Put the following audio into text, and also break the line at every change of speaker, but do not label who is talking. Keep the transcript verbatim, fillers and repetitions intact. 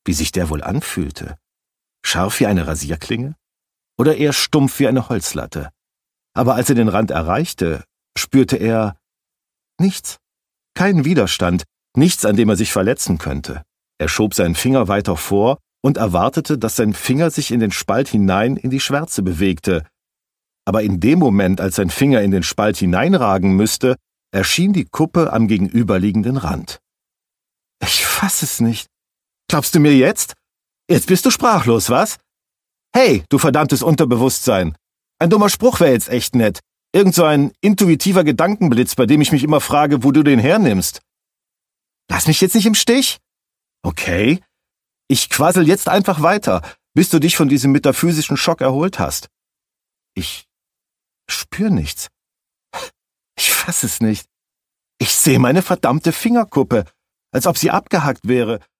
wie sich der wohl anfühlte. Scharf wie eine Rasierklinge oder eher stumpf wie eine Holzlatte. Aber als er den Rand erreichte, spürte er nichts, keinen Widerstand, nichts, an dem er sich verletzen könnte. Er schob seinen Finger weiter vor und erwartete, dass sein Finger sich in den Spalt hinein in die Schwärze bewegte. Aber in dem Moment, als sein Finger in den Spalt hineinragen müsste, erschien die Kuppe am gegenüberliegenden Rand. »Ich fass es nicht. Glaubst du mir jetzt? Jetzt bist du sprachlos, was? Hey, du verdammtes Unterbewusstsein! Ein dummer Spruch wäre jetzt echt nett. Irgend so ein intuitiver Gedankenblitz, bei dem ich mich immer frage, wo du den hernimmst. Lass mich jetzt nicht im Stich? Okay. Ich quassel jetzt einfach weiter, bis du dich von diesem metaphysischen Schock erholt hast. Ich spür nichts. Ich fass es nicht. Ich sehe meine verdammte Fingerkuppe, als ob sie abgehackt wäre